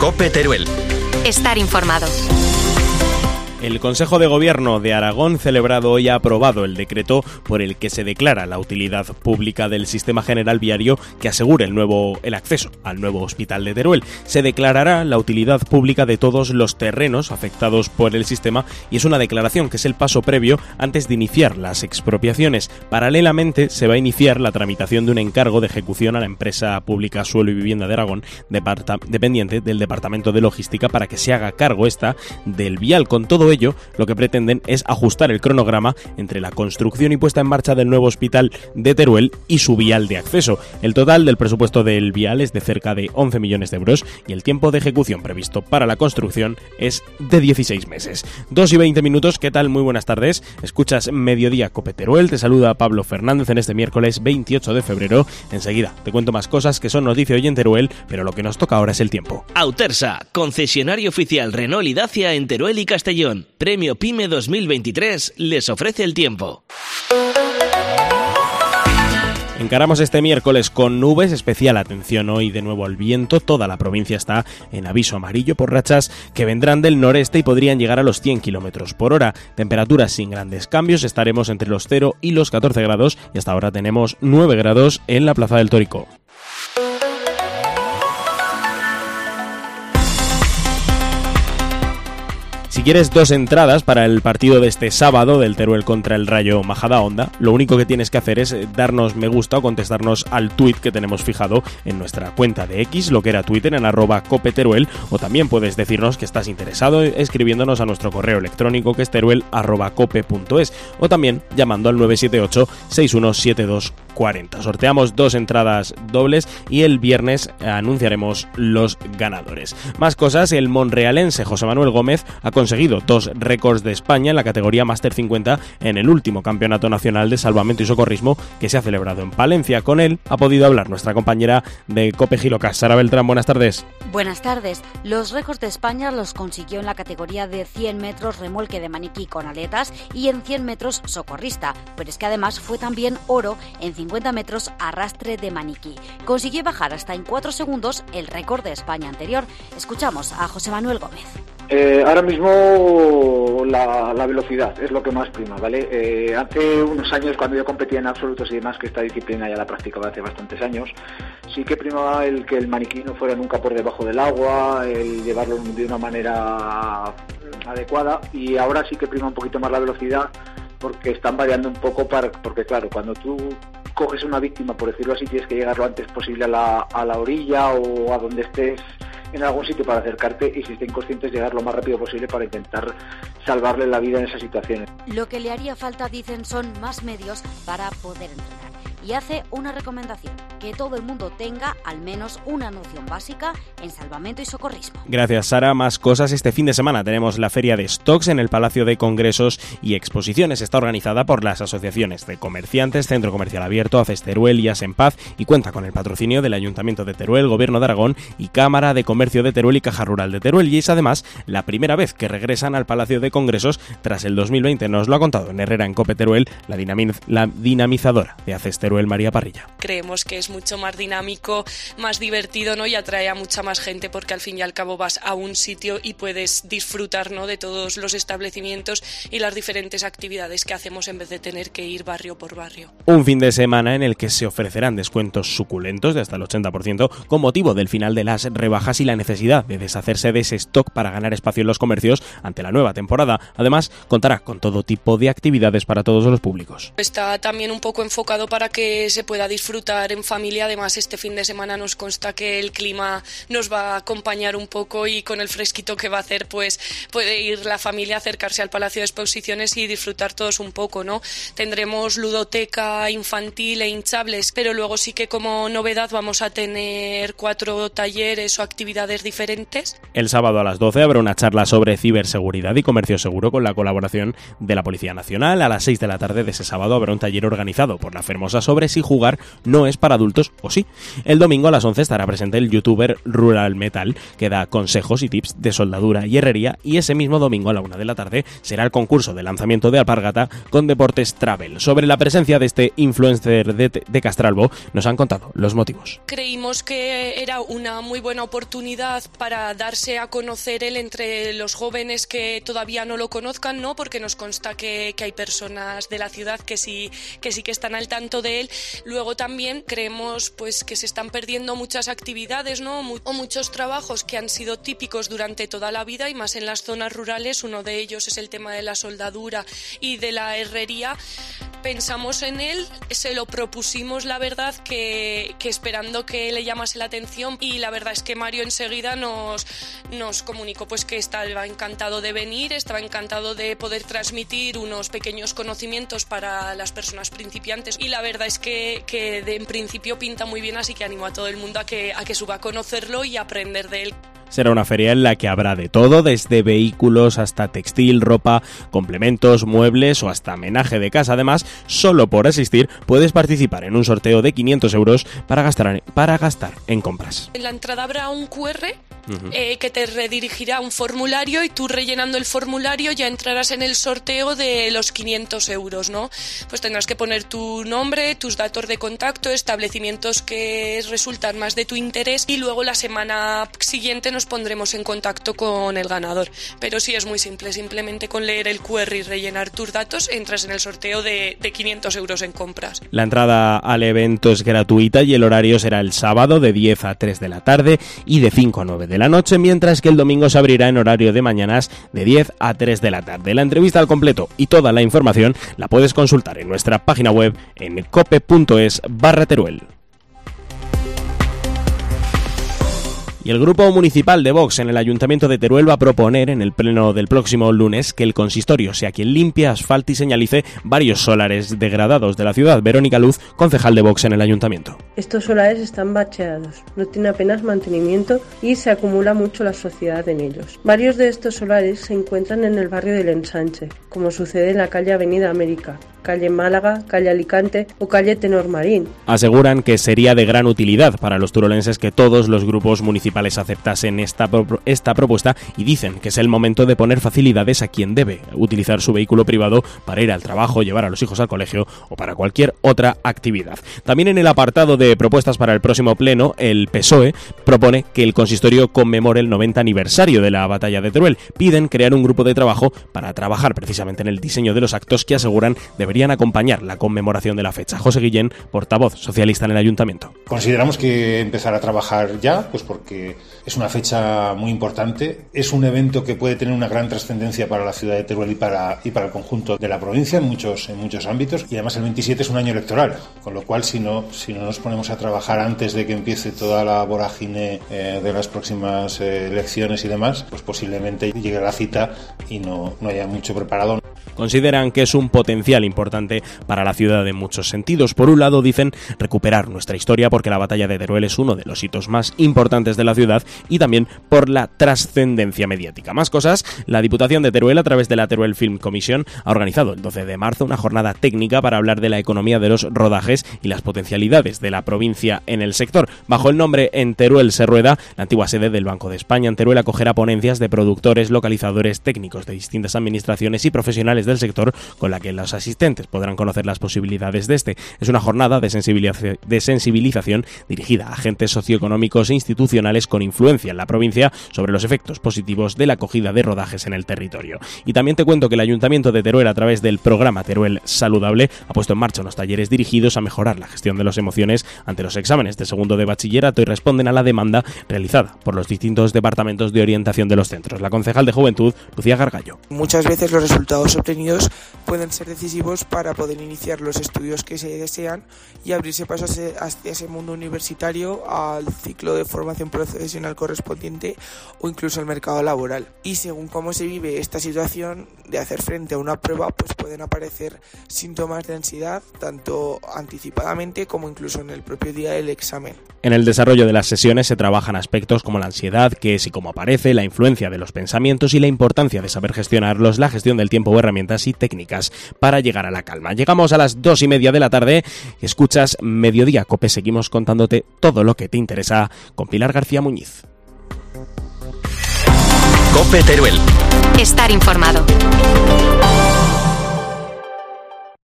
COPE Teruel. Estar informado. El Consejo de Gobierno de Aragón, celebrado hoy, ha aprobado el decreto por el que se declara la utilidad pública del sistema general viario que asegure el acceso al nuevo hospital de Teruel. Se declarará la utilidad pública de todos los terrenos afectados por el sistema y es una declaración que es el paso previo antes de iniciar las expropiaciones. Paralelamente, se va a iniciar la tramitación de un encargo de ejecución a la empresa pública Suelo y Vivienda de Aragón, dependiente del Departamento de Logística, para que se haga cargo del vial. Con todo ello, lo que pretenden es ajustar el cronograma entre la construcción y puesta en marcha del nuevo hospital de Teruel y su vial de acceso. El total del presupuesto del vial es de cerca de 11 millones de euros y el tiempo de ejecución previsto para la construcción es de 16 meses. 2:20, ¿qué tal? Muy buenas tardes. Escuchas Mediodía COPE Teruel, te saluda Pablo Fernández en este miércoles 28 de febrero. Enseguida te cuento más cosas que son noticia hoy en Teruel, pero lo que nos toca ahora es el tiempo. Autersa, concesionario oficial Renault y Dacia en Teruel y Castellón. Premio PYME 2023 les ofrece el tiempo. Encaramos este miércoles con nubes, especial atención hoy de nuevo al viento. Toda la provincia está en aviso amarillo por rachas que vendrán del noreste y podrían llegar a los 100 km por hora. Temperaturas sin grandes cambios, estaremos entre los 0 y los 14 grados y hasta ahora tenemos 9 grados en la Plaza del Tórico. Si quieres 2 entradas para el partido de este sábado del Teruel contra el Rayo Majadahonda, lo único que tienes que hacer es darnos me gusta o contestarnos al tuit que tenemos fijado en nuestra cuenta de X, lo que era Twitter, en @copeteruel, o también puedes decirnos que estás interesado escribiéndonos a nuestro correo electrónico que es teruel@cope.es, o también llamando al 978 617240. Sorteamos 2 entradas dobles y el viernes anunciaremos los ganadores. Más cosas, el monrealense José Manuel Gómez ha conseguido 2 récords de España en la categoría Máster 50 en el último Campeonato Nacional de Salvamento y Socorrismo que se ha celebrado en Palencia. Con él ha podido hablar nuestra compañera de COPE Gilocas, Sara Beltrán. Buenas tardes. Buenas tardes. Los récords de España los consiguió en la categoría de 100 metros remolque de maniquí con aletas y en 100 metros socorrista, pero es que además fue también oro en 50 metros arrastre de maniquí. Consiguió bajar hasta en 4 segundos el récord de España anterior. Escuchamos a José Manuel Gómez. Ahora mismo la velocidad es lo que más prima, ¿vale? Hace unos años, cuando yo competía en absolutos y demás, que esta disciplina ya la practicaba hace bastantes años, sí que primaba el que el maniquí no fuera nunca por debajo del agua, el llevarlo de una manera adecuada, y ahora sí que prima un poquito más la velocidad porque están variando un poco, porque claro, cuando tú coges una víctima, por decirlo así, tienes que llegar lo antes posible a la orilla o a donde estés en algún sitio para acercarte, y si está inconsciente llegar lo más rápido posible para intentar salvarle la vida en esas situaciones. Lo que le haría falta, dicen, son más medios para poder entrenar. Y hace una recomendación, que todo el mundo tenga al menos una noción básica en salvamento y socorrismo. Gracias, Sara. Más cosas. Este fin de semana tenemos la Feria de Stocks en el Palacio de Congresos y Exposiciones. Está organizada por las asociaciones de comerciantes, Centro Comercial Abierto, ACES Teruel y Asenpaz, y cuenta con el patrocinio del Ayuntamiento de Teruel, Gobierno de Aragón y Cámara de Comercio de Teruel y Caja Rural de Teruel. Y es además la primera vez que regresan al Palacio de Congresos tras el 2020. Nos lo ha contado en Herrera en COPE Teruel la dinamizadora de ACES Teruel, María Parrilla. Creemos que es mucho más dinámico, más divertido, ¿no? Y atrae a mucha más gente porque al fin y al cabo vas a un sitio y puedes disfrutar, ¿no?, de todos los establecimientos y las diferentes actividades que hacemos en vez de tener que ir barrio por barrio. Un fin de semana en el que se ofrecerán descuentos suculentos de hasta el 80% con motivo del final de las rebajas y la necesidad de deshacerse de ese stock para ganar espacio en los comercios ante la nueva temporada. Además, contará con todo tipo de actividades para todos los públicos. Está también un poco enfocado para que se pueda disfrutar en familia. Además, este fin de semana nos consta que el clima nos va a acompañar un poco y con el fresquito que va a hacer, pues puede ir la familia a acercarse al Palacio de Exposiciones y disfrutar todos un poco, ¿no? Tendremos ludoteca infantil e hinchables, pero luego sí que como novedad vamos a tener 4 talleres o actividades diferentes. El sábado a las 12 habrá una charla sobre ciberseguridad y comercio seguro con la colaboración de la Policía Nacional. A las 6 de la tarde de ese sábado habrá un taller organizado por la Fermosa sobre si jugar no es para adultos o sí. El domingo a las 11 estará presente el youtuber Rural Metal, que da consejos y tips de soldadura y herrería, y ese mismo domingo a la 1 de la tarde será el concurso de lanzamiento de alpargata con Deportes Travel. Sobre la presencia de este influencer de Castralbo nos han contado los motivos. Creímos que era una muy buena oportunidad para darse a conocer él entre los jóvenes que todavía no lo conozcan, ¿no? Porque nos consta que hay personas de la ciudad que sí que están al tanto de él. Luego también creemos pues que se están perdiendo muchas actividades, ¿no? O muchos trabajos que han sido típicos durante toda la vida, y más en las zonas rurales. Uno de ellos es el tema de la soldadura y de la herrería. Pensamos en él, se lo propusimos, la verdad, que esperando que le llamase la atención, y la verdad es que Mario enseguida nos comunicó pues que estaba encantado de venir, estaba encantado de poder transmitir unos pequeños conocimientos para las personas principiantes, y la verdad es que en principio pinta muy bien, así que animo a todo el mundo a que suba a conocerlo y aprender de él. Será una feria en la que habrá de todo, desde vehículos hasta textil, ropa, complementos, muebles o hasta menaje de casa. Además, solo por asistir puedes participar en un sorteo de 500 euros para gastar en compras. En la entrada habrá un QR que te redirigirá a un formulario, y tú rellenando el formulario ya entrarás en el sorteo de los 500 euros, ¿no? Pues tendrás que poner tu nombre, tus datos de contacto, establecimientos que resultan más de tu interés, y luego la semana siguiente nos pondremos en contacto con el ganador. Pero sí, es muy simple, simplemente con leer el QR y rellenar tus datos entras en el sorteo de 500 euros en compras. La entrada al evento es gratuita y el horario será el sábado de 10 a 3 de la tarde y de 5 a 9 de la noche, mientras que el domingo se abrirá en horario de mañanas de 10 a 3 de la tarde. La entrevista al completo y toda la información la puedes consultar en nuestra página web en cope.es/Teruel. Y el grupo municipal de Vox en el Ayuntamiento de Teruel va a proponer en el pleno del próximo lunes que el consistorio sea quien limpie, asfalte y señalice varios solares degradados de la ciudad. Verónica Luz, concejal de Vox en el Ayuntamiento. Estos solares están bacheados, no tienen apenas mantenimiento y se acumula mucho la suciedad en ellos. Varios de estos solares se encuentran en el barrio del Ensanche, como sucede en la calle Avenida América, calle Málaga, calle Alicante o calle Tenor Marín. Aseguran que sería de gran utilidad para los turolenses que todos los grupos municipales aceptasen esta propuesta, y dicen que es el momento de poner facilidades a quien debe utilizar su vehículo privado para ir al trabajo, llevar a los hijos al colegio o para cualquier otra actividad. También en el apartado de propuestas para el próximo pleno, el PSOE propone que el consistorio conmemore el 90 aniversario de la batalla de Teruel. Piden crear un grupo de trabajo para trabajar precisamente en el diseño de los actos que aseguran deberían acompañar la conmemoración de la fecha. José Guillén, portavoz socialista en el Ayuntamiento. Consideramos que empezar a trabajar ya, pues porque es una fecha muy importante, es un evento que puede tener una gran trascendencia para la ciudad de Teruel y para el conjunto de la provincia en muchos ámbitos, y además el 27 es un año electoral, con lo cual si no nos ponemos a trabajar antes de que empiece toda la vorágine de las próximas elecciones y demás, pues posiblemente llegue la cita y no haya mucho preparado. Consideran que es un potencial importante para la ciudad en muchos sentidos. Por un lado, dicen recuperar nuestra historia porque la batalla de Teruel es uno de los hitos más importantes de la ciudad, y también por la trascendencia mediática. Más cosas, la Diputación de Teruel, a través de la Teruel Film Commission, ha organizado el 12 de marzo una jornada técnica para hablar de la economía de los rodajes y las potencialidades de la provincia en el sector. Bajo el nombre En Teruel se rueda, la antigua sede del Banco de España en Teruel acogerá ponencias de productores, localizadores, técnicos de distintas administraciones y profesionales del sector, con la que los asistentes podrán conocer las posibilidades de este. Es una jornada de sensibilización dirigida a agentes socioeconómicos e institucionales con influencia en la provincia sobre los efectos positivos de la acogida de rodajes en el territorio. Y también te cuento que el Ayuntamiento de Teruel, a través del programa Teruel Saludable, ha puesto en marcha unos talleres dirigidos a mejorar la gestión de las emociones ante los exámenes de segundo de bachillerato, y responden a la demanda realizada por los distintos departamentos de orientación de los centros. La concejal de Juventud, Lucía Gargallo. Muchas veces los resultados obtenidos pueden ser decisivos para poder iniciar los estudios que se desean y abrirse paso hacia ese mundo universitario, al ciclo de formación profesional correspondiente o incluso al mercado laboral. Y según cómo se vive esta situación de hacer frente a una prueba, pues pueden aparecer síntomas de ansiedad, tanto anticipadamente como incluso en el propio día del examen. En el desarrollo de las sesiones se trabajan aspectos como la ansiedad, qué es y cómo aparece, la influencia de los pensamientos y la importancia de saber gestionarlos, la gestión del tiempo o herramientas herramientas y técnicas para llegar a la calma. Llegamos a las 2:30 de la tarde, escuchas Mediodía COPE, seguimos contándote todo lo que te interesa con Pilar García Muñiz. COPE Teruel. Estar informado.